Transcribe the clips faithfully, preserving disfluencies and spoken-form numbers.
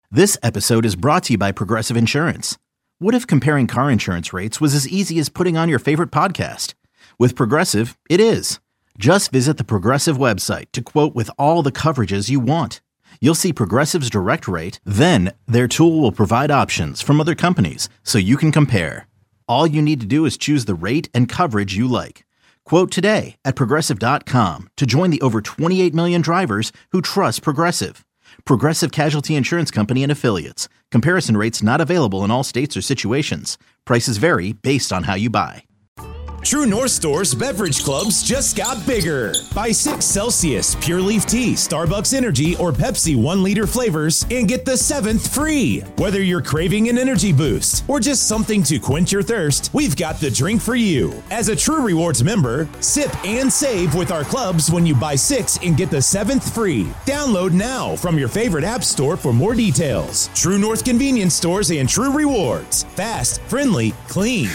This episode is brought to you by Progressive Insurance. What if comparing car insurance rates was as easy as putting on your favorite podcast? With Progressive, it is. Just visit the Progressive website to quote with all the coverages you want. You'll see Progressive's direct rate, then their tool will provide options from other companies so you can compare. All you need to do is choose the rate and coverage you like. Quote today at Progressive dot com to join the over twenty-eight million drivers who trust Progressive. Progressive Casualty Insurance Company and Affiliates. Comparison rates not available in all states or situations. Prices vary based on how you buy. True North Store's beverage clubs just got bigger. Buy six Celsius, Pure Leaf Tea, Starbucks Energy, or Pepsi one liter flavors and get the seventh free. Whether you're craving an energy boost or just something to quench your thirst, we've got the drink for you. As a True Rewards member, sip and save with our clubs when you buy six and get the seventh free. Download now from your favorite app store for more details. True North Convenience Stores and True Rewards. Fast, friendly, clean.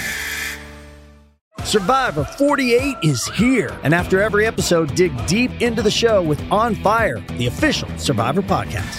Survivor forty-eight is here, and after every episode, dig deep into the show with On Fire, the official Survivor podcast.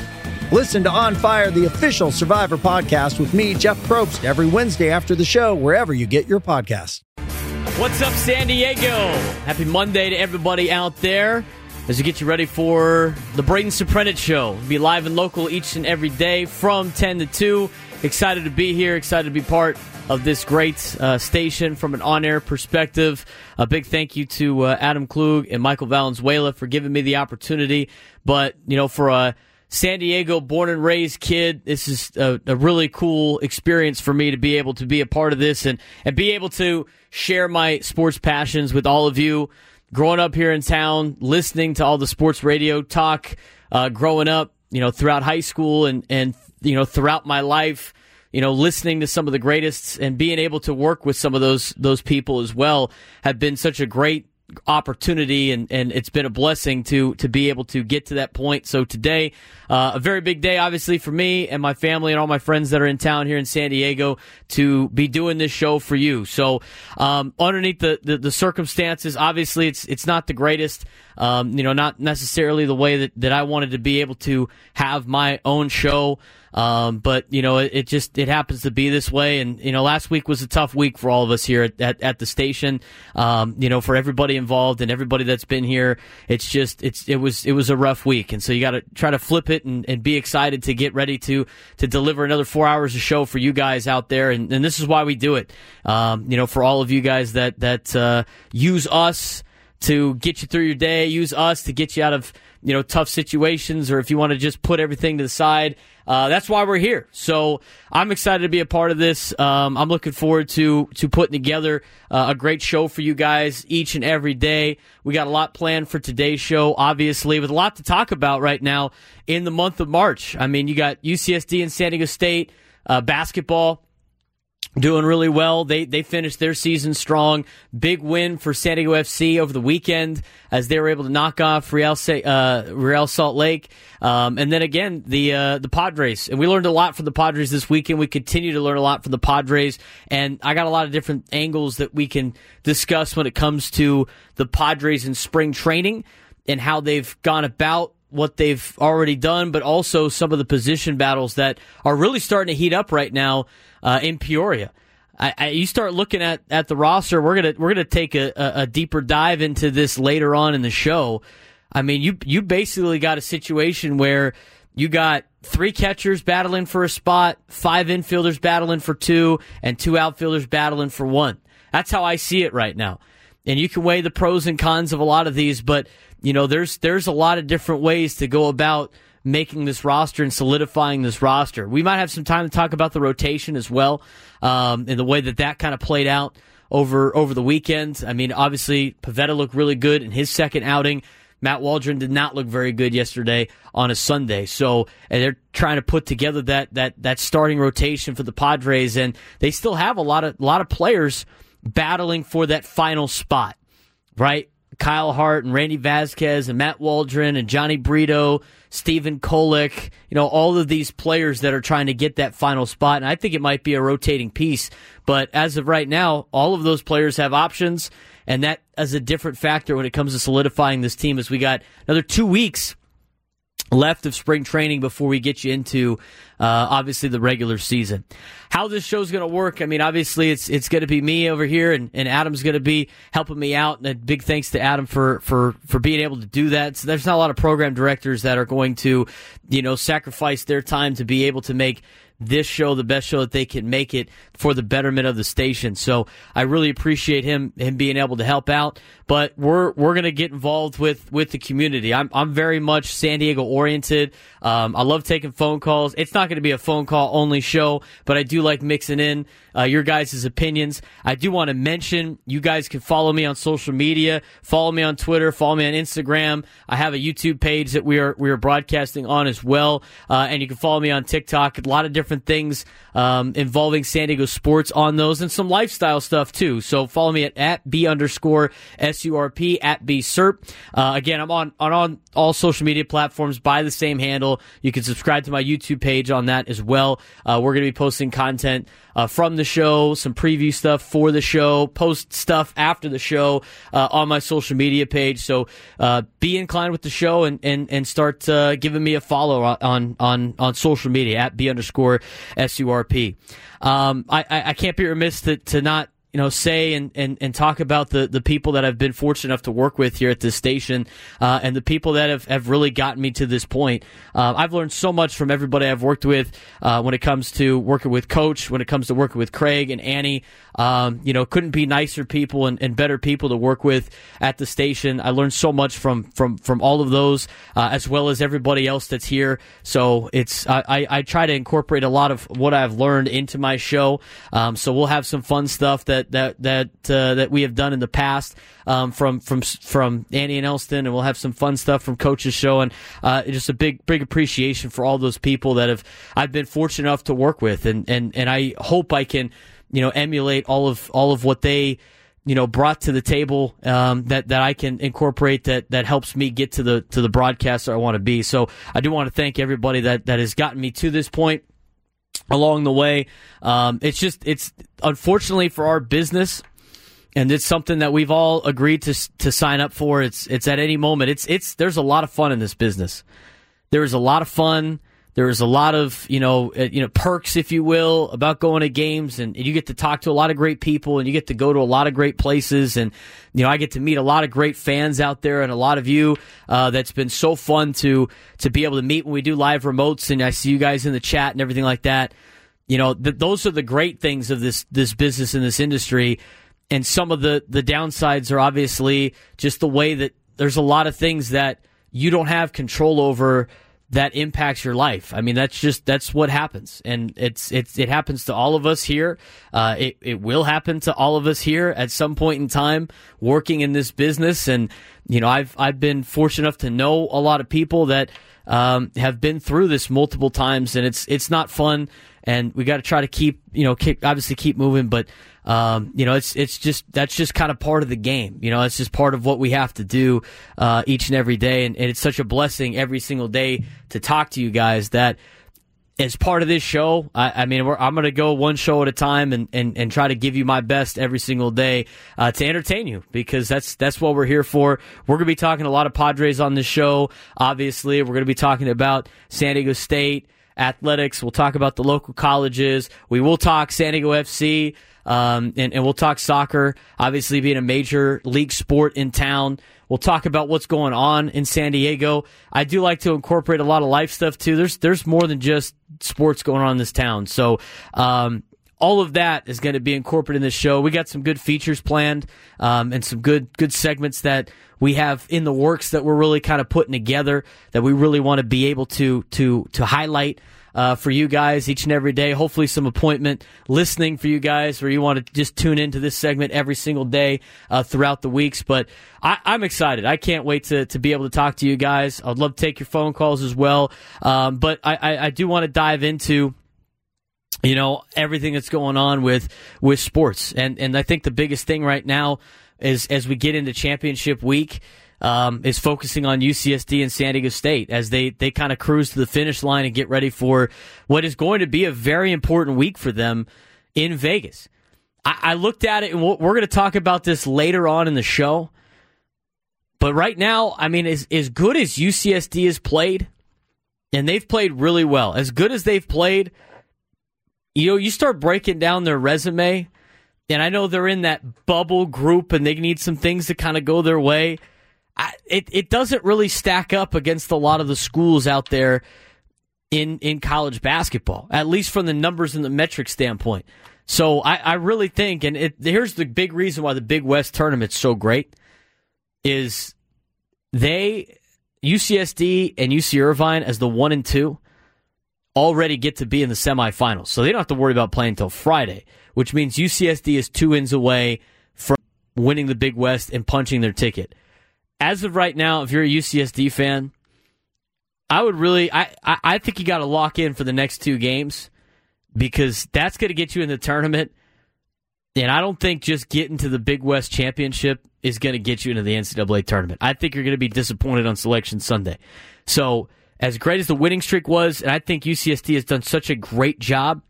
Listen to On Fire, the official Survivor podcast with me, Jeff Probst, every Wednesday after the show, wherever you get your podcasts. What's up, San Diego? Happy Monday to everybody out there as we get you ready for the Braden Suprenant Show. We'll be live and local each and every day from ten to two. Excited to be here, excited to be part of this great uh, station from an on-air perspective. A big thank you to uh, Adam Klug and Michael Valenzuela for giving me the opportunity. But, you know, for a San Diego born and raised kid, this is a, a really cool experience for me to be able to be a part of this and, and be able to share my sports passions with all of you. Growing up here in town, listening to all the sports radio talk, uh, growing up, you know, throughout high school and, and, you know, throughout my life, you know, listening to some of the greatest and being able to work with some of those those people as well have been such a great opportunity, and, and it's been a blessing to to be able to get to that point. So today, uh, a very big day, obviously, for me and my family and all my friends that are in town here in San Diego to be doing this show for you. So um, underneath the, the, the circumstances, obviously, it's it's not the greatest, um, you know, not necessarily the way that, that I wanted to be able to have my own show. Um, but, you know, it, it just, it happens to be this way. And, you know, last week was a tough week for all of us here at, at, at the station. Um, you know, for everybody involved and everybody that's been here, it's just, it's, it was, it was a rough week. And so you got to try to flip it and, and be excited to get ready to, to deliver another four hours of show for you guys out there. And, and this is why we do it. Um, you know, for all of you guys that, that, uh, use us to get you through your day, use us to get you out of, you know, tough situations, or if you want to just put everything to the side, uh, that's why we're here. So I'm excited to be a part of this. Um, I'm looking forward to to putting together uh, a great show for you guys each and every day. We got a lot planned for today's show, obviously, with a lot to talk about right now in the month of March. I mean, you got U C S D and San Diego State uh, basketball doing really well. They they finished their season strong. Big win for San Diego F C over the weekend as they were able to knock off Real, uh, Real Salt Lake. Um, and then again, the uh, the Padres. And we learned a lot from the Padres this weekend. We continue to learn a lot from the Padres. And I got a lot of different angles that we can discuss when it comes to the Padres in spring training and how they've gone about what they've already done, but also some of the position battles that are really starting to heat up right now uh, in Peoria. I, I, you start looking at, at the roster. We're gonna we're gonna take a, a, a deeper dive into this later on in the show. I mean, you you basically got a situation where you got three catchers battling for a spot, five infielders battling for two, and two outfielders battling for one. That's how I see it right now. And you can weigh the pros and cons of a lot of these, but you know, there's there's a lot of different ways to go about making this roster and solidifying this roster. We might have some time to talk about the rotation as well, um, and the way that that kind of played out over over the weekend. I mean, obviously, Pivetta looked really good in his second outing. Matt Waldron did not look very good yesterday on a Sunday. So and they're trying to put together that that that starting rotation for the Padres, and they still have a lot of a lot of players battling for that final spot, right? Kyle Hart and Randy Vasquez and Matt Waldron and Johnny Brito, Stephen Kolek, you know, all of these players that are trying to get that final spot. And I think it might be a rotating piece. But as of right now, all of those players have options, and that is a different factor when it comes to solidifying this team, as we got another two weeks left of spring training before we get you into, uh, obviously, the regular season. How this show's going to work, I mean, obviously, it's it's going to be me over here, and, and Adam's going to be helping me out. And a big thanks to Adam for, for, for being able to do that. So there's not a lot of program directors that are going to, you know, sacrifice their time to be able to make this show the best show that they can make it for the betterment of the station. So I really appreciate him him being able to help out. But we're we're gonna get involved with, with the community. I'm I'm very much San Diego oriented. Um, I love taking phone calls. It's not gonna be a phone call only show, but I do like mixing in uh, your guys' opinions. I do want to mention you guys can follow me on social media. Follow me on Twitter. Follow me on Instagram. I have a YouTube page that we are we are broadcasting on as well, uh, and you can follow me on TikTok. A lot of different things um, involving San Diego sports on those, and some lifestyle stuff too. So follow me at, at B underscore S U R P, at B S U R P. Uh, again, I'm on, on, on all social media platforms by the same handle. You can subscribe to my YouTube page on that as well. Uh, we're going to be posting content uh, from the show, some preview stuff for the show, post stuff after the show uh, on my social media page. So uh, be inclined with the show and, and, and start uh, giving me a follow on, on, on social media at B underscore S U R P. Um, I, I can't be remiss to, to not you know, say and, and, and talk about the, the people that I've been fortunate enough to work with here at this station, uh, and the people that have, have really gotten me to this point. Uh, I've learned so much from everybody I've worked with, uh, when it comes to working with Coach, when it comes to working with Craig and Annie. Um, you know, couldn't be nicer people and, and better people to work with at the station. I learned so much from, from, from all of those, uh, as well as everybody else that's here. So it's, I, I, I try to incorporate a lot of what I've learned into my show. Um, so we'll have some fun stuff that, that, that, uh, that we have done in the past, um, from, from, from Annie and Elston, and we'll have some fun stuff from Coach's show. And, uh, just a big, big appreciation for all those people that have, I've been fortunate enough to work with. And, and, and I hope I can, you know, emulate all of all of what they, you know, brought to the table, um, that that I can incorporate that that helps me get to the to the broadcaster I want to be. So I do want to thank everybody that that has gotten me to this point along the way. Um, it's just it's unfortunately for our business, and it's something that we've all agreed to to sign up for. It's it's at any moment. It's it's there's a lot of fun in this business. There is a lot of fun. There's a lot of, you know, uh, you know, perks, if you will, about going to games, and, and you get to talk to a lot of great people, and you get to go to a lot of great places, and, you know, I get to meet a lot of great fans out there, and a lot of you, uh, that's been so fun to, to be able to meet when we do live remotes, and I see you guys in the chat and everything like that. You know, th- those are the great things of this, this business and this industry, and some of the, the downsides are obviously just the way that there's a lot of things that you don't have control over that impacts your life. I mean, that's just, that's what happens. And it's, it's, it happens to all of us here. Uh, it, it will happen to all of us here at some point in time working in this business. And, you know, I've, I've been fortunate enough to know a lot of people that, um, have been through this multiple times, and it's, it's not fun. And we got to try to keep, you know, keep, obviously keep moving, but, um, you know, it's, it's just, that's just kind of part of the game. You know, it's just part of what we have to do, uh, each and every day. And, and it's such a blessing every single day to talk to you guys that as part of this show, I, I mean, we're, I'm going to go one show at a time and, and, and try to give you my best every single day, uh, to entertain you, because that's, that's what we're here for. We're going to be talking a lot of Padres on this show. Obviously, we're going to be talking about San Diego State athletics. We'll talk about the local colleges. We will talk San Diego F C, um, and, and we'll talk soccer, obviously being a major league sport in town. We'll talk about what's going on in San Diego. I do like to incorporate a lot of life stuff too. There's there's more than just sports going on in this town. So um, all of that is going to be incorporated in this show. We got some good features planned, um, and some good good segments that we have in the works that we're really kind of putting together that we really want to be able to to to highlight uh, for you guys each and every day. Hopefully some appointment listening for you guys where you want to just tune into this segment every single day uh, throughout the weeks. But I, I'm excited. I can't wait to, to be able to talk to you guys. I'd love to take your phone calls as well. Um, but I, I, I do want to dive into, you know, everything that's going on with, with sports. And, and I think the biggest thing right now is as we get into championship week, um, is focusing on U C S D and San Diego State as they, they kind of cruise to the finish line and get ready for what is going to be a very important week for them in Vegas. I, I looked at it, and we're going to talk about this later on in the show. But right now, I mean, as, as good as U C S D has played, And they've played really well. As good as they've played, you know, you start breaking down their resume, and I know they're in that bubble group and they need some things to kind of go their way. I, it, it doesn't really stack up against a lot of the schools out there in, in college basketball, at least from the numbers and the metric standpoint. So I, I really think, and it, here's the big reason why the Big West tournament's so great, is they, U C S D and U C Irvine as the one and two, already get to be in the semifinals. So they don't have to worry about playing until Friday, which means U C S D is two wins away from winning the Big West and punching their ticket. As of right now, if you're a U C S D fan, I would really, I, I, I think you got to lock in for the next two games because that's going to get you in the tournament. And I don't think just getting to the Big West Championship is going to get you into the N C double A tournament. I think you're going to be disappointed on Selection Sunday. So, as great as the winning streak was, and I think U C S D has done such a great job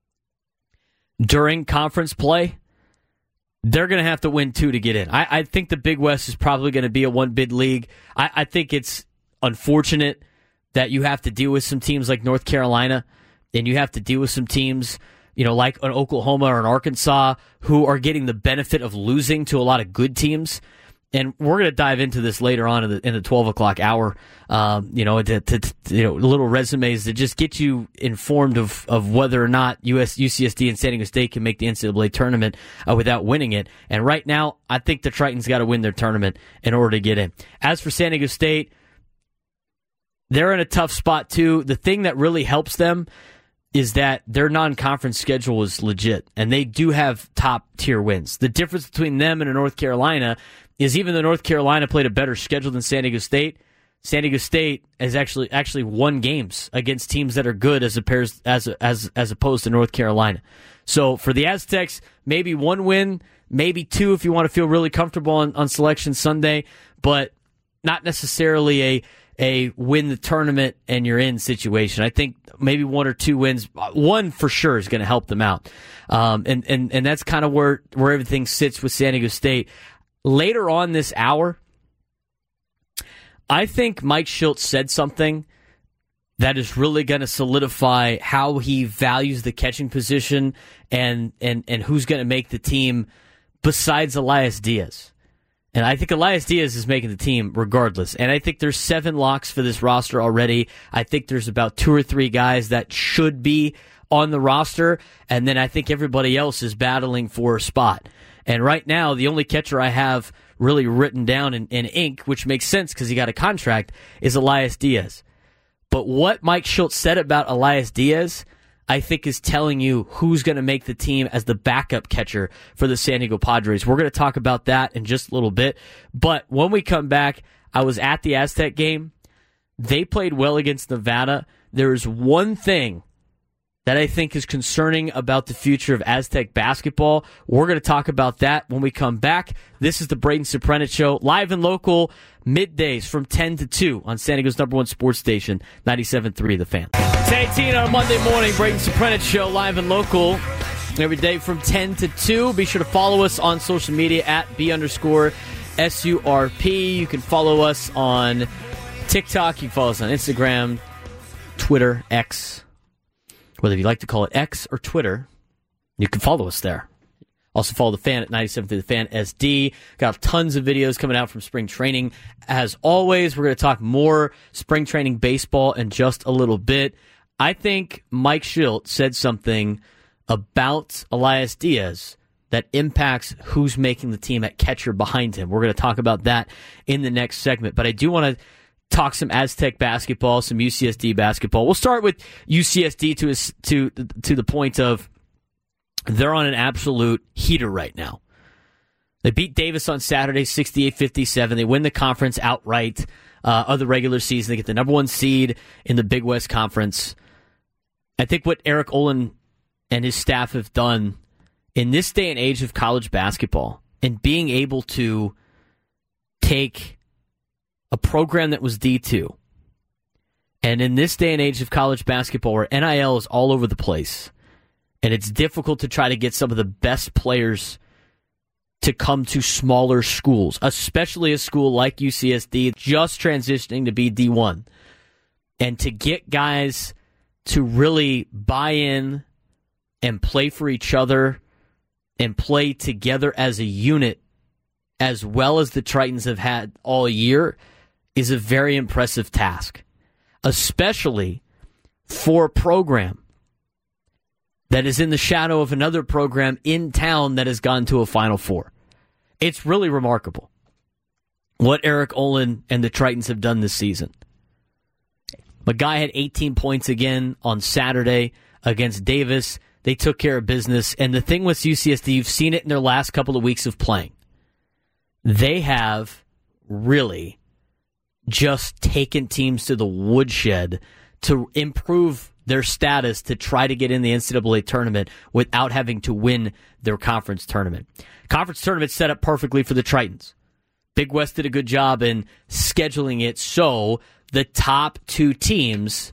during conference play, they're going to have to win two to get in. I, I think the Big West is probably going to be a one-bid league. I, I think it's unfortunate that you have to deal with some teams like North Carolina, and you have to deal with some teams, you know, like an Oklahoma or an Arkansas, who are getting the benefit of losing to a lot of good teams. And we're going to dive into this later on in the, in the twelve o'clock hour, um, you know, to, to, to, you know, little resumes that just get you informed of, of whether or not U S, U C S D and San Diego State can make the N C double A tournament uh, without winning it. And right now, I think the Tritons got to win their tournament in order to get in. As for San Diego State, they're in a tough spot too. The thing that really helps them is that their non-conference schedule is legit, and they do have top-tier wins. The difference between them and a North Carolina is even though North Carolina played a better schedule than San Diego State, San Diego State has actually actually won games against teams that are good as appears, as as as opposed to North Carolina. So for the Aztecs, maybe one win, maybe two if you want to feel really comfortable on, on Selection Sunday, but not necessarily a a win the tournament and you're in situation. I think maybe one or two wins, one for sure is going to help them out. Um, and, and, and that's kind of where, where everything sits with San Diego State. Later on this hour, I think Mike Shildt said something that is really going to solidify how he values the catching position and, and, and who's going to make the team besides Elias Diaz. And I think Elias Diaz is making the team regardless. And I think there's seven locks for this roster already. I think there's about two or three guys that should be on the roster. And then I think everybody else is battling for a spot. And right now, the only catcher I have really written down in, in ink, which makes sense because he got a contract, is Elias Diaz. But what Mike Shildt said about Elias Diaz, I think is telling you who's going to make the team as the backup catcher for the San Diego Padres. We're going to talk about that in just a little bit. But when we come back, I was at the Aztec game. They played well against Nevada. There is one thing that I think is concerning about the future of Aztec basketball. We're going to talk about that when we come back. This is the Braden Soprenet Show, live and local, middays from ten to two on San Diego's number one sports station, ninety-seven point three The Fan. ten eighteen on Monday morning, Braden Soprenet Show, live and local, every day from ten to two. Be sure to follow us on social media at B underscore S U R P. You can follow us on TikTok. You can follow us on Instagram, Twitter, X. Whether you like to call it X or Twitter, you can follow us there. Also follow The Fan at ninety-seven point three The Fan S D. Got tons of videos coming out from spring training. As always, we're going to talk more spring training baseball in just a little bit. I think Mike Shildt said something about Elias Diaz that impacts who's making the team at catcher behind him. We're going to talk about that in the next segment. But I do want to talk some Aztec basketball, some U C S D basketball. We'll start with U C S D to a, to to the point of they're on an absolute heater right now. They beat Davis on Saturday, sixty-eight fifty-seven. They win the conference outright uh, of the regular season. They get the number one seed in the Big West Conference. I think what Eric Olin and his staff have done in this day and age of college basketball and being able to take a program that was D two, and in this day and age of college basketball where N I L is all over the place, and it's difficult to try to get some of the best players to come to smaller schools, especially a school like U C S D just transitioning to be D one. And to get guys to really buy in and play for each other and play together as a unit as well as the Tritons have had all year is a very impressive task, especially for a program that is in the shadow of another program in town that has gone to a Final Four. It's really remarkable what Eric Olin and the Tritons have done this season. The guy had eighteen points again on Saturday against Davis. They took care of business. And the thing with U C S D, you've seen it in their last couple of weeks of playing. They have really just taken teams to the woodshed to improve their status to try to get in the N C double A tournament without having to win their conference tournament. Conference tournament set up perfectly for the Tritons. Big West did a good job in scheduling it so the top two teams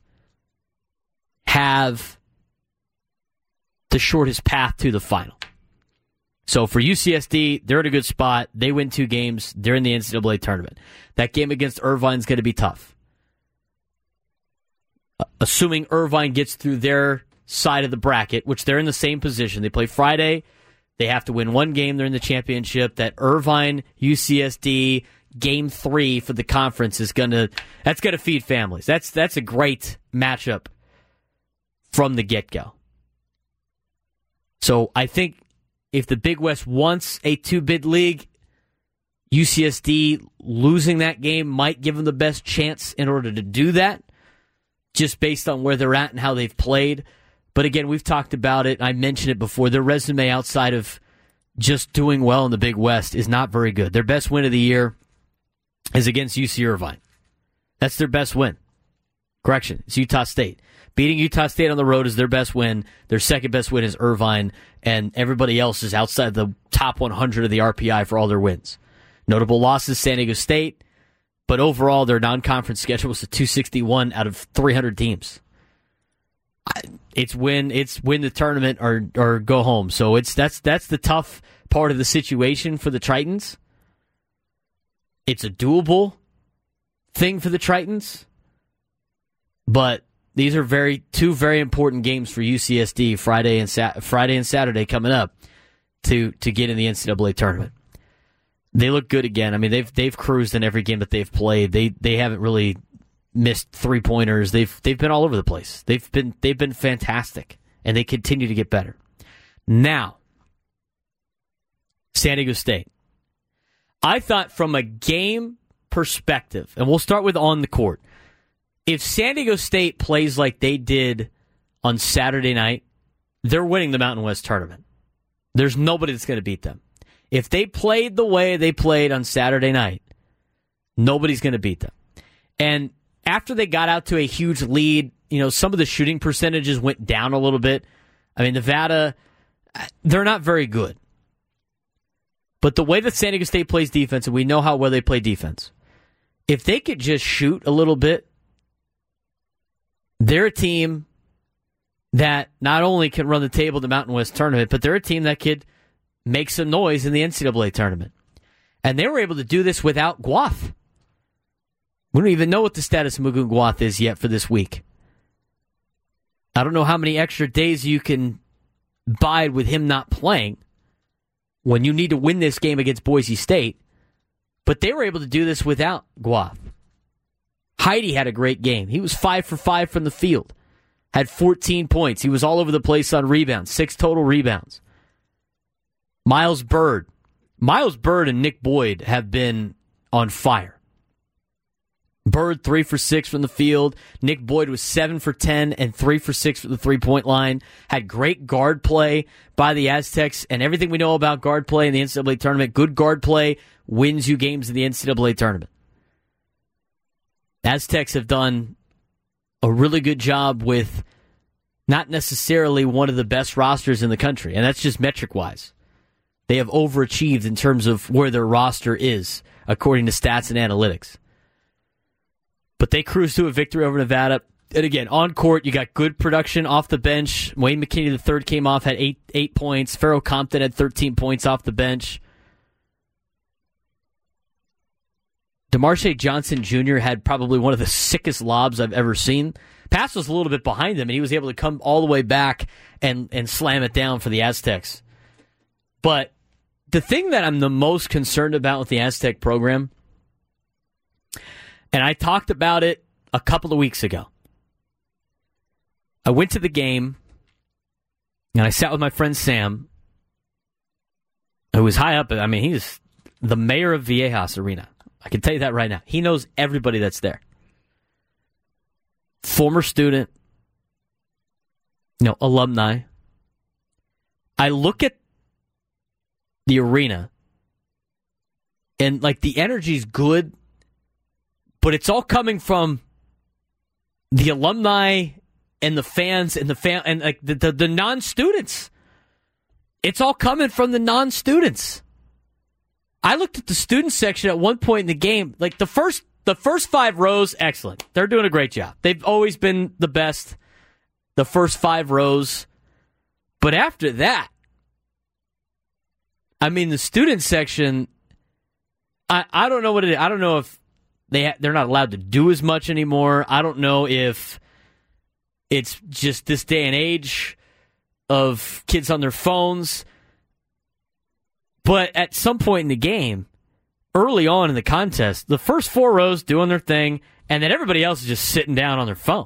have the shortest path to the final. So for U C S D, they're in a good spot. They win two games. They're in the N C double A tournament. That game against Irvine is going to be tough. Assuming Irvine gets through their side of the bracket, which they're in the same position. They play Friday. They have to win one game. They're in the championship. That Irvine U C S D game three for the conference is gonna that's gonna feed families. That's that's a great matchup from the get-go. So I think if the Big West wants a two-bid league, U C S D losing that game might give them the best chance in order to do that, just based on where they're at and how they've played. But again, we've talked about it. I mentioned it before. Their resume outside of just doing well in the Big West is not very good. Their best win of the year is against U C Irvine. That's their best win. Correction, it's Utah State. Beating Utah State on the road is their best win. Their second best win is Irvine, and everybody else is outside the top one hundred of the R P I for all their wins. Notable losses, San Diego State, but overall their non-conference schedule was a two sixty-one out of three hundred teams. It's win, it's win the tournament or or go home. So it's that's that's the tough part of the situation for the Tritons. It's a doable thing for the Tritons, but these are very two very important games for U C S D Friday and Sa- Friday and Saturday coming up to to get in the N C double A tournament. They look good again. I mean, they've they've cruised in every game that they've played. They they haven't really missed three pointers. They've they've been all over the place. They've been they've been fantastic, and they continue to get better. Now, San Diego State. I thought from a game perspective, and we'll start with on the court. If San Diego State plays like they did on Saturday night, they're winning the Mountain West tournament. There's nobody that's going to beat them. If they played the way they played on Saturday night, nobody's going to beat them. And after they got out to a huge lead, you know, some of the shooting percentages went down a little bit. I mean, Nevada, they're not very good. But the way that San Diego State plays defense, and we know how well they play defense, if they could just shoot a little bit, they're a team that not only can run the table in the Mountain West tournament, but they're a team that could make some noise in the N C double A tournament. And they were able to do this without Guath. We don't even know what the status of Mugun Guath is yet for this week. I don't know how many extra days you can bide with him not playing when you need to win this game against Boise State. But they were able to do this without Guath. Heidi had a great game. He was five for five from the field. Had fourteen points. He was all over the place on rebounds. Six total rebounds. Miles Bird. Miles Bird and Nick Boyd have been on fire. Bird, three for six from the field. Nick Boyd was seven for ten and three for six from the three-point line. Had great guard play by the Aztecs, and everything we know about guard play in the N C double A tournament, good guard play wins you games in the N C double A tournament. Aztecs have done a really good job with not necessarily one of the best rosters in the country, and that's just metric-wise. They have overachieved in terms of where their roster is, according to stats and analytics. But they cruised to a victory over Nevada. And again, on court, you got good production off the bench. Wayne McKinney the third came off, had eight eight points. Pharaoh Compton had thirteen points off the bench. DeMarshe Johnson Junior had probably one of the sickest lobs I've ever seen. Pass was a little bit behind him, and he was able to come all the way back and, and slam it down for the Aztecs. But the thing that I'm the most concerned about with the Aztec program, and I talked about it a couple of weeks ago. I went to the game, and I sat with my friend Sam, who was high up. I mean, he's the mayor of Viejas Arena. I can tell you that right now. He knows everybody that's there. Former student, you know, alumni. I look at the arena, and, like, the energy's good, but it's all coming from the alumni and the fans and the fan and like the, the, the non-students. It's all coming from the non-students. I looked at the student section at one point in the game. Like the first the first five rows, excellent. They're doing a great job. They've always been the best. The first five rows. But after that, I mean, the student section, I, I don't know what it is. I don't know if they ha- they're not allowed to do as much anymore. I don't know if it's just this day and age of kids on their phones. But at some point in the game, early on in the contest, the first four rows doing their thing, and then everybody else is just sitting down on their phone.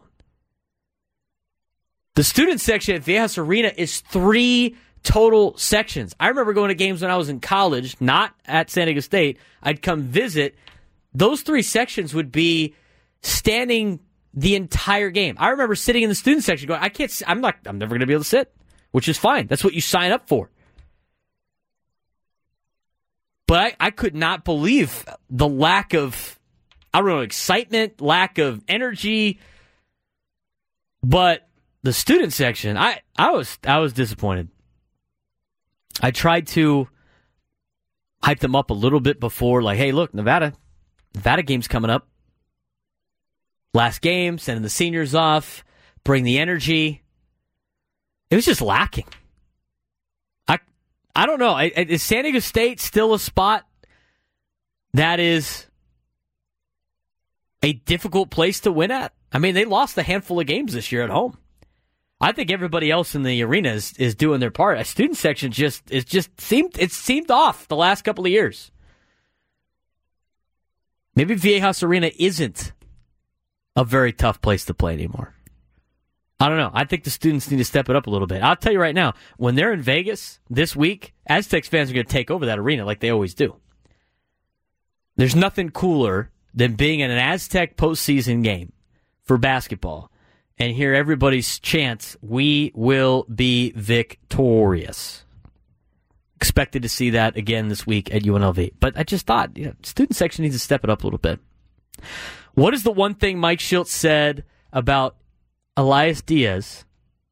The student section at Viejas Arena is three total sections. I remember going to games when I was in college, not at San Diego State. I'd come visit. Those three sections would be standing the entire game. I remember sitting in the student section going, I can't, I'm not, I'm never going to be able to sit, which is fine. That's what you sign up for. But I, I could not believe the lack of, I don't know, excitement, lack of energy. But the student section, I, I was, I was disappointed. I tried to hype them up a little bit before, like, hey, look, Nevada, Nevada game's coming up. Last game, sending the seniors off, bring the energy. It was just lacking. I I don't know. I, is San Diego State still a spot that is a difficult place to win at? I mean, they lost a handful of games this year at home. I think everybody else in the arena is, is doing their part. A student section just is just seemed it seemed off the last couple of years. Maybe Viejas Arena isn't a very tough place to play anymore. I don't know. I think the students need to step it up a little bit. I'll tell you right now, when they're in Vegas this week, Aztecs fans are going to take over that arena like they always do. There's nothing cooler than being in an Aztec postseason game for basketball and hear everybody's chants, "We will be victorious." Expected to see that again this week at U N L V. But I just thought, you know, student section needs to step it up a little bit. What is the one thing Mike Shildt said about Elias Diaz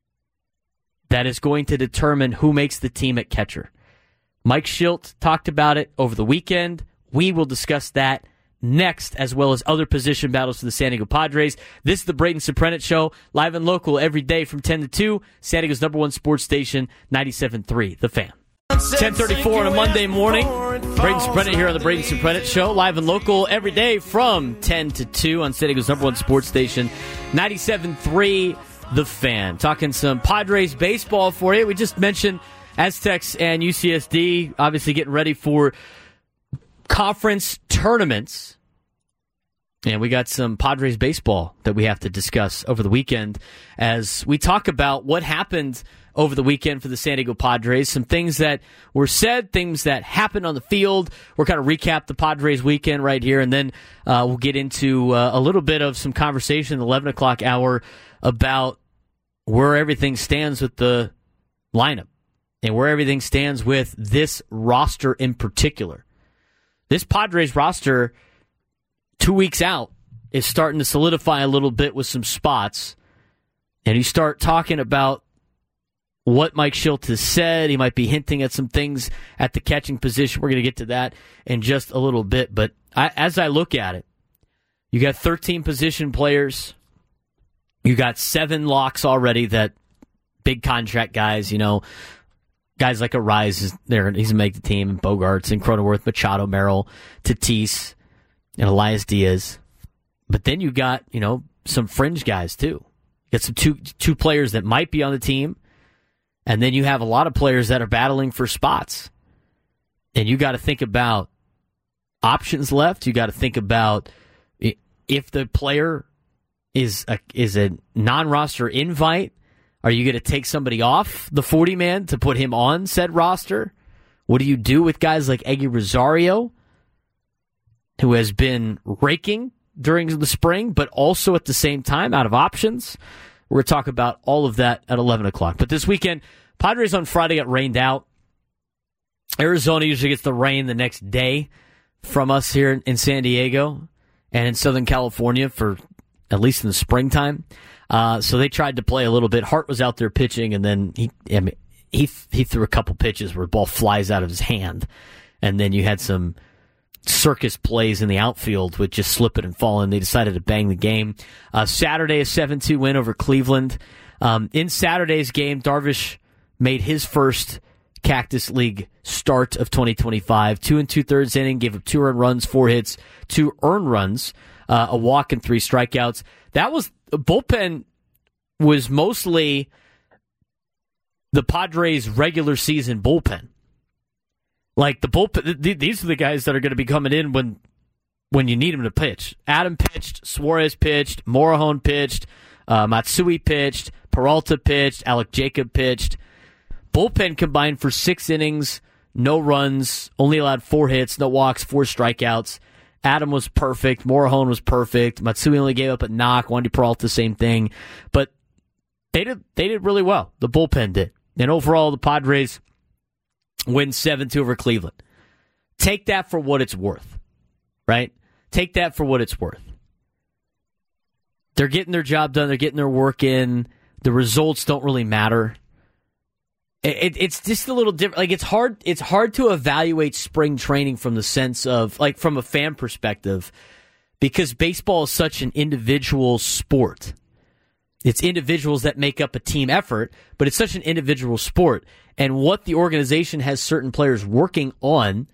that is going to determine who makes the team at catcher? Mike Shildt talked about it over the weekend. We will discuss that next, as well as other position battles for the San Diego Padres. This is the Braden Soprenet Show, live and local every day from ten to two. San Diego's number one sports station, ninety-seven point three, The Fan. ten thirty-four on a Monday morning. Braden Soprenet here on the Braden Soprenet Show, live and local every day from ten to two on San Diego's number one sports station, ninety-seven point three, The Fan. Talking some Padres baseball for you. We just mentioned Aztecs and U C S D obviously getting ready for conference tournaments. And we got some Padres baseball that we have to discuss over the weekend as we talk about what happened over the weekend for the San Diego Padres. Some things that were said, things that happened on the field. We're kind of recap the Padres weekend right here, and then uh, we'll get into uh, a little bit of some conversation in the eleven o'clock hour about where everything stands with the lineup and where everything stands with this roster in particular. This Padres roster, two weeks out, is starting to solidify a little bit with some spots. And you start talking about what Mike Shildt has said. He might be hinting at some things at the catching position. We're going to get to that in just a little bit. But I, as I look at it, you got thirteen position players. You got seven locks already, that big contract guys, you know, guys like Arise is there. He's going to make the team. And Bogarts and Cronenworth, Machado, Merrill, Tatis. and Elias Diaz. But then you got, you know, some fringe guys too. You got some two two players that might be on the team, and then you have a lot of players that are battling for spots. And you got to think about options left. You got to think about if the player is a, is a non-roster invite, are you going to take somebody off the forty-man to put him on said roster? What do you do with guys like Eggy Rosario, who has been raking during the spring, but also at the same time out of options? We're going to talk about all of that at eleven o'clock. But this weekend, Padres on Friday got rained out. Arizona usually gets the rain the next day from us here in San Diego and in Southern California for at least in the springtime. Uh, so they tried to play a little bit. Hart was out there pitching, and then he I mean, he he threw a couple pitches where the ball flies out of his hand. And then you had some circus plays in the outfield with just slipping and falling. They decided to bang the game. Uh, Saturday, a seven two win over Cleveland. Um, in Saturday's game, Darvish made his first Cactus League start of twenty twenty-five. Two and two-thirds inning, gave up two earned runs, four hits, two earned runs, uh, a walk, and three strikeouts. That was, the bullpen was mostly the Padres' regular season bullpen. Like, the bullpen, th- these are the guys that are going to be coming in when when you need them to pitch. Adam pitched, Suarez pitched, Morejon pitched, uh, Matsui pitched, Peralta pitched, Alec Jacob pitched. Bullpen combined for six innings, no runs, only allowed four hits, no walks, four strikeouts. Adam was perfect. Morejon was perfect. Matsui only gave up a knock. Wandy Peralta, same thing. But they did they did really well. The bullpen did. And overall, the Padres win seven two over Cleveland. Take that for what it's worth, right? Take that for what it's worth. They're getting their job done. They're getting their work in. The results don't really matter. It, it's just a little different. Like, it's hard. It's hard to evaluate spring training from the sense of, like, from a fan perspective, because baseball is such an individual sport. It's individuals that make up a team effort, but it's such an individual sport. And what the organization has certain players working on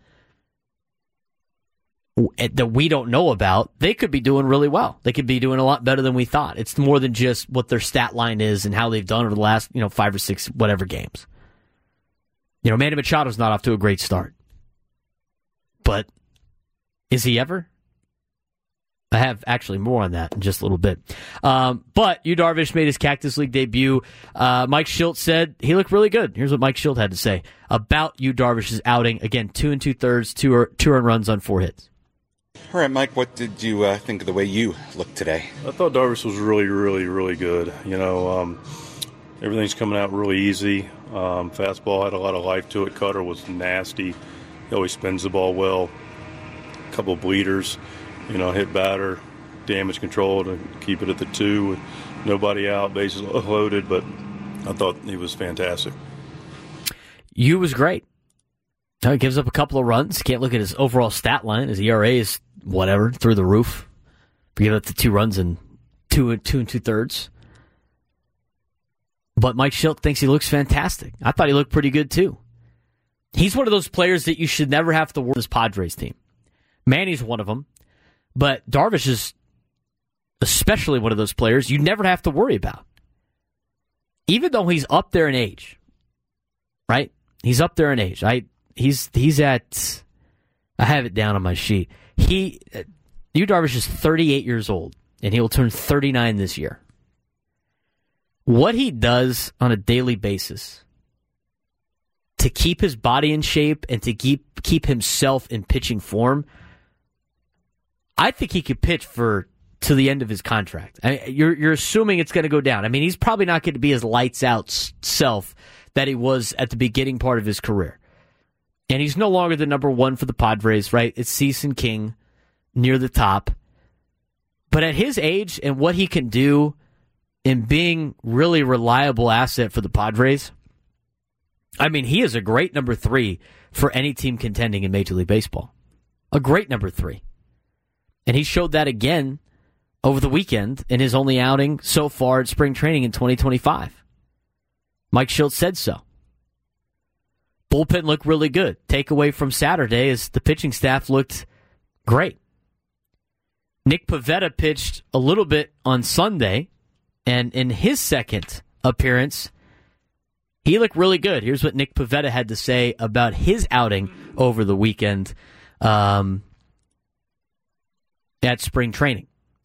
that we don't know about, they could be doing really well. They could be doing a lot better than we thought. It's more than just what their stat line is and how they've done over the last, you know, five or six whatever games. You know, Manny Machado's not off to a great start. But is he ever? I have actually more on that in just a little bit. Um, but Yu Darvish made his Cactus League debut. Uh, Mike Shildt said he looked really good. Here's what Mike Shildt had to say about Yu Darvish's outing. Again, two and two-thirds, two, er, two earned runs on four hits. All right, Mike, what did you uh, think of the way you looked today? I thought Darvish was really, really, really good. You know, um, everything's coming out really easy. Um, fastball had a lot of life to it. Cutter was nasty. He always spins the ball well. A couple of bleeders, you know, hit batter, damage control to keep it at the two with nobody out, bases loaded. But I thought he was fantastic. Yu was great. He gives up a couple of runs. Can't look at his overall stat line. His E R A is whatever, through the roof. We give up the two runs in two and two and two thirds. But Mike Shildt thinks he looks fantastic. I thought he looked pretty good too. He's one of those players that you should never have to worry this Padres team. Manny's one of them, but Darvish is especially one of those players you never have to worry about. Even though he's up there in age, right? He's up there in age. I he's he's at. I have it down on my sheet. He, Yu Darvish is thirty-eight years old, and he will turn thirty-nine this year. What he does on a daily basis to keep his body in shape and to keep keep himself in pitching form, I think he could pitch for to the end of his contract. I mean, you're you're assuming it's going to go down. I mean, he's probably not going to be his lights out self that he was at the beginning part of his career. And he's no longer the number one for the Padres, right? It's Cease and King near the top. But at his age and what he can do in being really reliable asset for the Padres, I mean, he is a great number three for any team contending in Major League Baseball. A great number three. And he showed that again over the weekend in his only outing so far at spring training in twenty twenty-five. Mike Shildt said so. Bullpen looked really good. Takeaway from Saturday is the pitching staff looked great. Nick Pivetta pitched a little bit on Sunday, and in his second appearance, he looked really good. Here's what Nick Pivetta had to say about his outing over the weekend um, at spring training.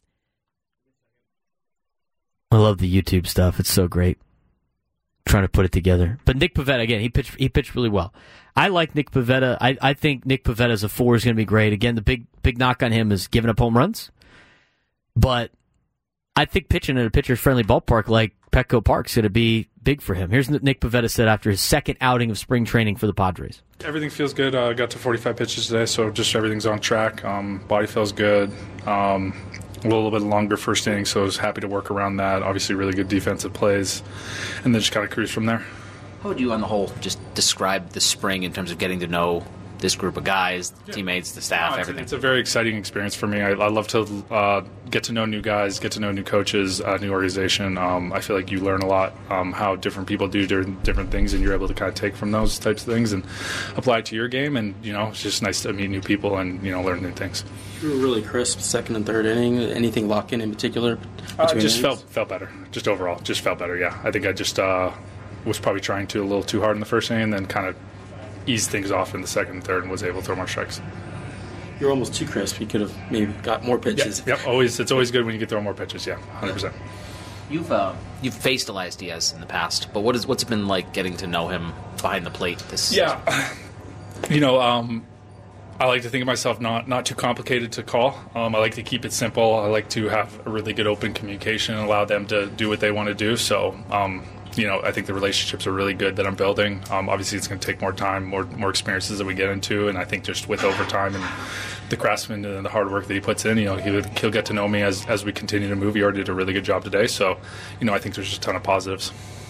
I love the YouTube stuff. It's so great. I'm trying to put it together. But Nick Pivetta, again, he pitched he pitched really well. I like Nick Pivetta. I, I think Nick Pivetta as a four is going to be great. Again, the big big knock on him is giving up home runs. But I think pitching at a pitcher-friendly ballpark like Petco Park is going to be big for him. Here's what Nick Pivetta said after his second outing of spring training for the Padres. Everything feels good. I uh, got to forty-five pitches today, so just everything's on track. Um, body feels good. Um, a little bit longer first inning, so I was happy to work around that. Obviously, really good defensive plays, and then just kind of cruise from there. How would you, on the whole, just describe the spring in terms of getting to know this group of guys, the teammates, the staff, no, it's, everything? It's a very exciting experience for me. I, I love to uh, get to know new guys, get to know new coaches, uh, new organization. Um, I feel like you learn a lot um, how different people do different things, and you're able to kind of take from those types of things and apply it to your game. And, you know, it's just nice to meet new people and, you know, learn new things. You were really crisp second and third inning. Anything lock in in particular? Uh, just felt felt better. Just overall, just felt better, yeah. I think I just uh, was probably trying to a little too hard in the first inning and then kind of eased things off in the second and third and was able to throw more strikes. You're almost too crisp. You could have maybe got more pitches. Yep, yep. Always, it's always good when you can throw more pitches, yeah, one hundred percent. You've uh, you've faced Elias Diaz in the past, but what is what's it been like getting to know him behind the plate this yeah. season? You know, um, I like to think of myself not, not too complicated to call. Um, I like to keep it simple. I like to have a really good open communication and allow them to do what they want to do. So, um, you know, I think the relationships are really good that I'm building. Um, obviously, it's going to take more time, more more experiences that we get into, and I think just with overtime and the craftsman and the hard work that he puts in, you know, he'll, he'll get to know me as, as we continue to move. He already did a really good job today. So, you know, I think there's just a ton of positives.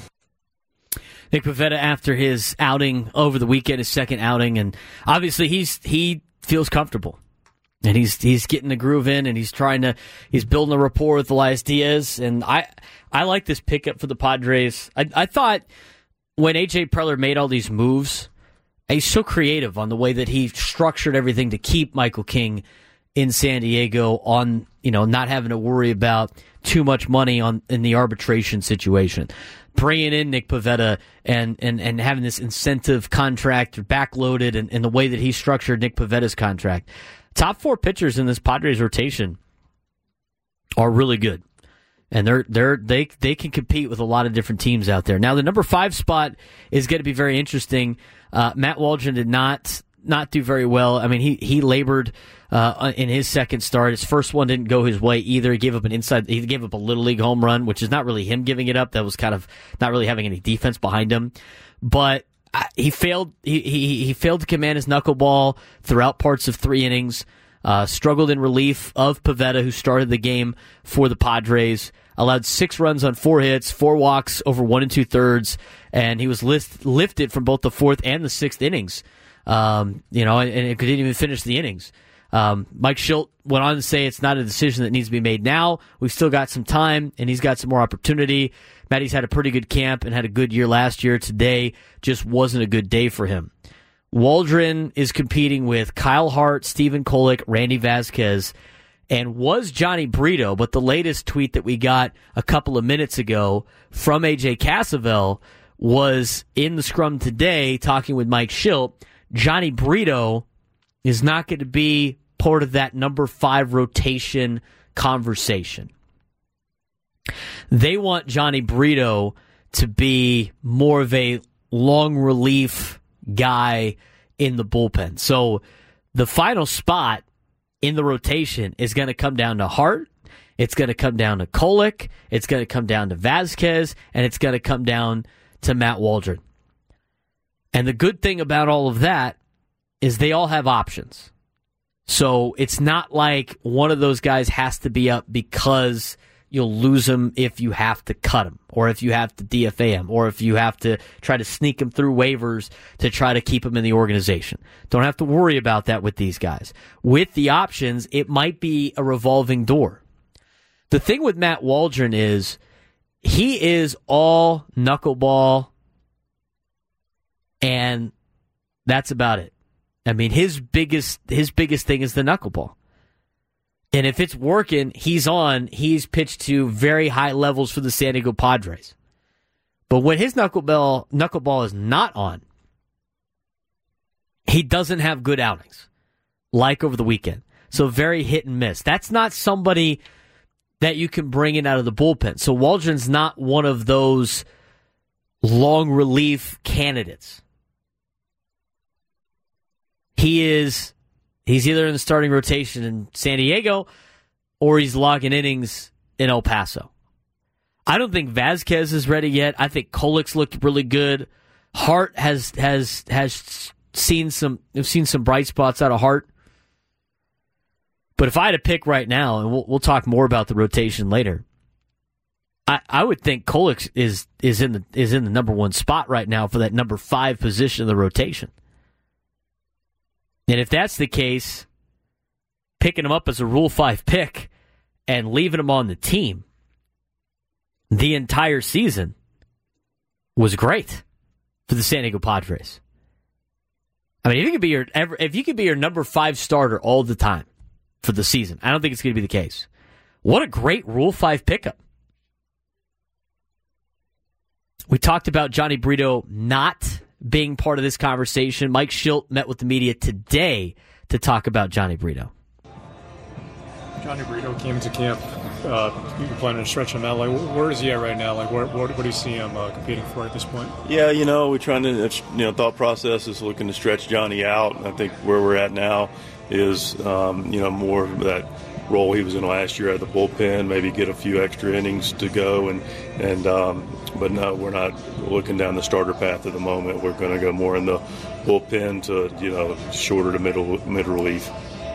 Nick Pivetta after his outing over the weekend, his second outing, and obviously he's he feels comfortable. And he's he's getting the groove in, and he's trying to he's building a rapport with Elias Diaz. And I I like this pickup for the Padres. I, I thought when A J Preller made all these moves, he's so creative on the way that he structured everything to keep Michael King in San Diego on, you know, not having to worry about too much money on in the arbitration situation. Bringing in Nick Pivetta and, and, and having this incentive contract backloaded and, and the way that he structured Nick Pivetta's contract. Top four pitchers in this Padres rotation are really good. And they're they're they they can compete with a lot of different teams out there. Now the number five spot is going to be very interesting. Uh, Matt Waldron did not not do very well. I mean, he he labored uh, in his second start. His first one didn't go his way either. He gave up an inside. He gave up a little league home run, which is not really him giving it up. That was kind of not really having any defense behind him. But he failed. He he he failed to command his knuckleball throughout parts of three innings. Uh, struggled in relief of Pivetta, who started the game for the Padres. Allowed six runs on four hits, four walks over one and two thirds, and he was lift, lifted from both the fourth and the sixth innings. Um, you know, and, and it didn't even finish the innings. Um, Mike Shildt went on to say it's not a decision that needs to be made now. We've still got some time, and he's got some more opportunity. Matty's had a pretty good camp and had a good year last year. Today just wasn't a good day for him. Waldron is competing with Kyle Hart, Stephen Kolek, Randy Vasquez, and was Johnny Brito, but the latest tweet that we got a couple of minutes ago from A J Cassavell was in the scrum today talking with Mike Shildt. Johnny Brito is not going to be part of that number five rotation conversation. They want Johnny Brito to be more of a long relief guy in the bullpen. So the final spot in the rotation is going to come down to Hart, it's going to come down to Kolek, it's going to come down to Vasquez, and it's going to come down to Matt Waldron. And the good thing about all of that is they all have options. So it's not like one of those guys has to be up because you'll lose him if you have to cut him, or if you have to D F A him, or if you have to try to sneak him through waivers to try to keep him in the organization. Don't have to worry about that with these guys. With the options, it might be a revolving door. The thing with Matt Waldron is he is all knuckleball, and that's about it. I mean, his biggest his biggest thing is the knuckleball. And if it's working, he's on. He's pitched to very high levels for the San Diego Padres. But when his knuckleball, knuckleball is not on, he doesn't have good outings, like over the weekend. So very hit and miss. That's not somebody that you can bring in out of the bullpen. So Waldron's not one of those long relief candidates. He is... He's either in the starting rotation in San Diego or he's logging innings in El Paso. I don't think Vasquez is ready yet. I think Kolek's looked really good. Hart has has has seen some have seen some bright spots out of Hart. But if I had to pick right now, and we'll we'll talk more about the rotation later, I, I would think Kolek is is in the is in the number one spot right now for that number five position of the rotation. And if that's the case, picking him up as a Rule five pick and leaving him on the team the entire season was great for the San Diego Padres. I mean, if you could be your if you could be your number five starter all the time for the season, I don't think it's going to be the case. What a great Rule five pickup. We talked about Johnny Brito not being part of this conversation. Mike Shildt met with the media today to talk about Johnny Brito. Johnny Brito came to camp. Uh, you planning to stretch him out. Like, where is he at right now? Like, where, where, what do you see him uh, competing for at this point? Yeah, you know, we're trying to, you know, thought process is looking to stretch Johnny out. I think where we're at now is, um, you know, more of that role he was in last year at the bullpen, maybe get a few extra innings to go. And, and um, but no, we're not looking down the starter path at the moment. We're going to go more in the bullpen to, you know, shorter to middle mid relief.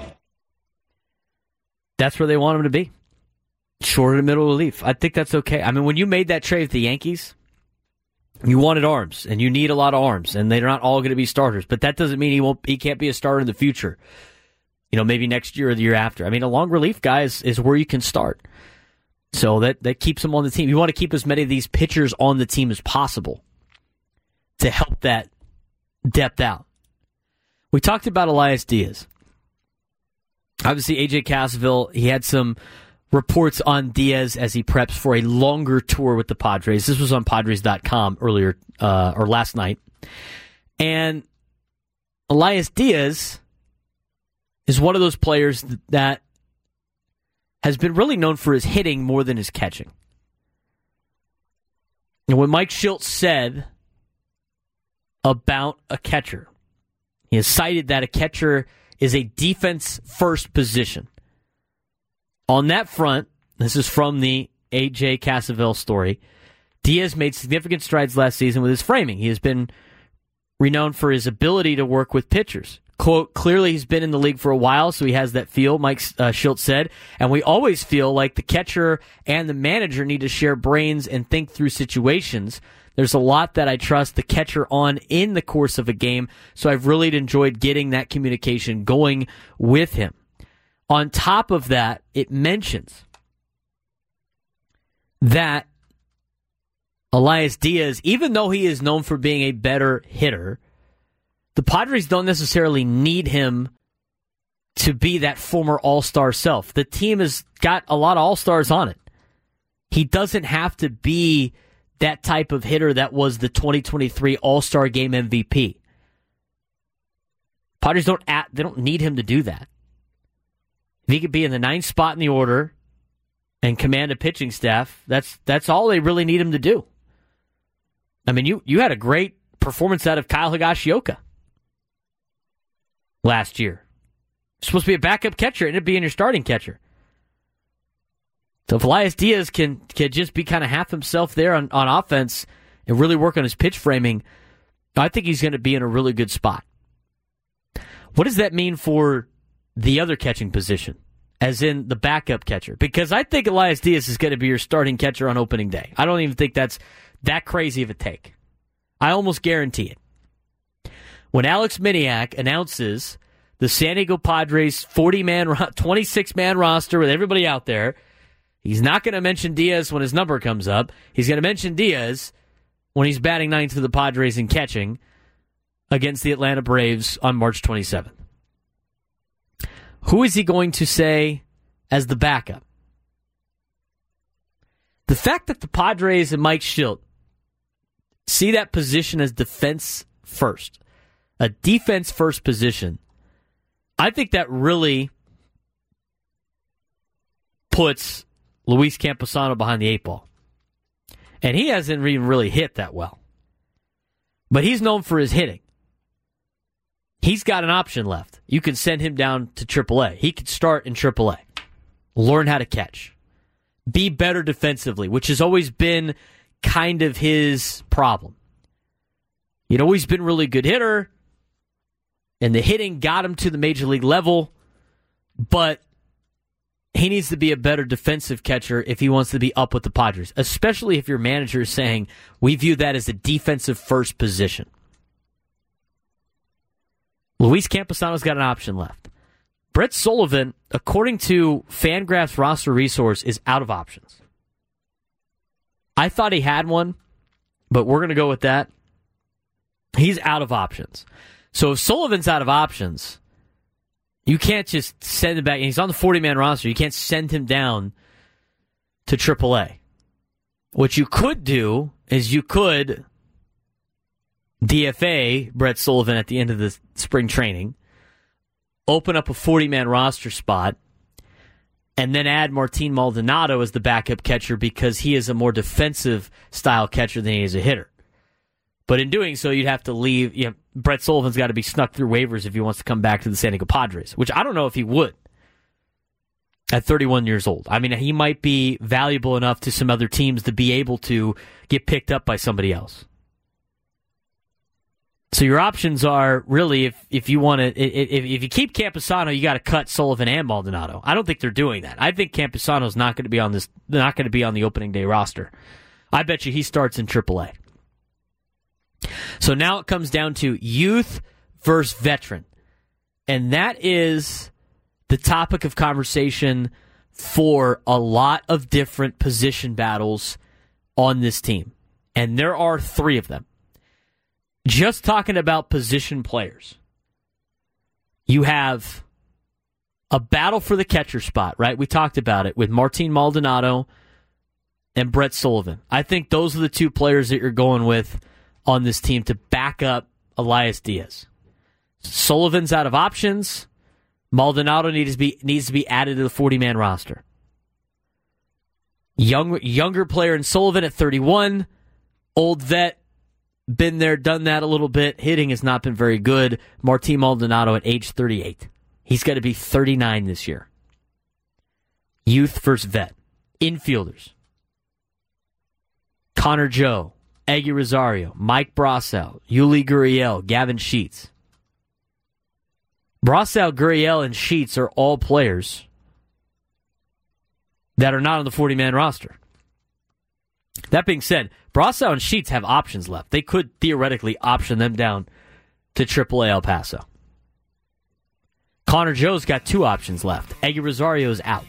That's where they want him to be. Shorter to middle relief. I think that's okay. I mean, when you made that trade with the Yankees, you wanted arms, and you need a lot of arms, and they're not all going to be starters. But that doesn't mean he won't. He can't be a starter in the future. You know, maybe next year or the year after. I mean, a long relief guy is, is where you can start. So that, that keeps him on the team. You want to keep as many of these pitchers on the team as possible to help that depth out. We talked about Elias Diaz. Obviously, A J Cassaville, he had some reports on Diaz as he preps for a longer tour with the Padres. This was on Padres dot com earlier, uh, or last night. And Elias Diaz is one of those players that has been really known for his hitting more than his catching. And when Mike Shildt said about a catcher, he has cited that a catcher is a defense-first position. On that front, this is from the A J Cassaville story, Diaz made significant strides last season with his framing. He has been renowned for his ability to work with pitchers. Quote, clearly he's been in the league for a while, so he has that feel, Mike uh, Shildt said, and we always feel like the catcher and the manager need to share brains and think through situations. There's a lot that I trust the catcher on in the course of a game, so I've really enjoyed getting that communication going with him. On top of that, it mentions that Elias Diaz, even though he is known for being a better hitter, the Padres don't necessarily need him to be that former all-star self. The team has got a lot of all-stars on it. He doesn't have to be that type of hitter that was the twenty twenty-three All-Star Game M V P. Padres don't at, they don't need him to do that. If he could be in the ninth spot in the order and command a pitching staff, that's that's all they really need him to do. I mean, you, you had a great performance out of Kyle Higashioka last year. You're supposed to be a backup catcher, and it'd be in your starting catcher. So if Elias Diaz can, can just be kind of half himself there on, on offense and really work on his pitch framing, I think he's going to be in a really good spot. What does that mean for the other catching position, as in the backup catcher? Because I think Elias Diaz is going to be your starting catcher on opening day. I don't even think that's that crazy of a take. I almost guarantee it. When Alex Miniak announces the San Diego Padres forty-man, twenty-six man roster with everybody out there, he's not going to mention Diaz when his number comes up. He's going to mention Diaz when he's batting ninth for the Padres and catching against the Atlanta Braves on March twenty-seventh. Who is he going to say as the backup. The fact that the Padres and Mike Shildt see that position as defense first, a defense first position, I think that really puts Luis Campusano behind the eight ball. And he hasn't even really hit that well. But he's known for his hitting. He's got an option left. You can send him down to triple A. He could start in triple A. Learn how to catch. Be better defensively, which has always been kind of his problem. He'd always been a really good hitter, and the hitting got him to the major league level, but he needs to be a better defensive catcher if he wants to be up with the Padres, especially if your manager is saying, we view that as a defensive first position. Luis Campusano's got an option left. Brett Sullivan, according to Fangraphs roster resource, is out of options. I thought he had one, but we're going to go with that. He's out of options. So if Sullivan's out of options, you can't just send him back. And he's on the forty-man roster. You can't send him down to triple A. What you could do is you could D F A Brett Sullivan at the end of the spring training, open up a forty-man roster spot, and then add Martin Maldonado as the backup catcher because he is a more defensive-style catcher than he is a hitter. But in doing so, you'd have to leave. You know, Brett Sullivan's got to be snuck through waivers if he wants to come back to the San Diego Padres, which I don't know if he would at thirty-one years old. I mean, he might be valuable enough to some other teams to be able to get picked up by somebody else. So your options are really, if if you want to, if, if you keep Campusano, you got to cut Sullivan and Maldonado. I don't think they're doing that. I think Campusano's not going to be on this, not going to be on the opening day roster. I bet you he starts in triple A. So now it comes down to youth versus veteran. And that is the topic of conversation for a lot of different position battles on this team. And there are three of them. Just talking about position players. You have a battle for the catcher spot, right? We talked about it with Martin Maldonado and Brett Sullivan. I think those are the two players that you're going with on this team to back up Elias Diaz. Sullivan's out of options. Maldonado needs to be needs to be added to the forty-man roster. Young, younger player in Sullivan at thirty-one. Old vet, been there, done that a little bit. Hitting has not been very good. Martin Maldonado at age thirty-eight. He's got to be thirty-nine this year. Youth versus vet. Infielders. Connor Joe. Eggy Rosario, Mike Brosseau, Yuli Gurriel, Gavin Sheets. Brosseau, Gurriel, and Sheets are all players that are not on the forty-man roster. That being said, Brosseau and Sheets have options left. They could theoretically option them down to triple A El Paso. Connor Joe's got two options left. Eggy Rosario's out.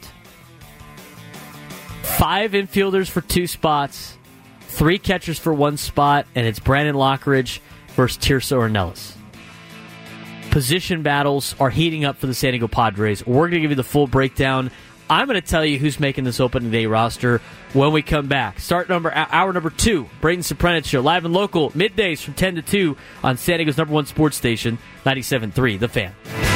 Five infielders for two spots. Three catchers for one spot, and it's Brandon Lockridge versus Tirso Ornelas. Position battles are heating up for the San Diego Padres. We're going to give you the full breakdown. I'm going to tell you who's making this opening day roster when we come back. Start number hour number two, Braden Suprenant Show, live and local, middays from ten to two on San Diego's number one sports station, ninety-seven point three The Fan.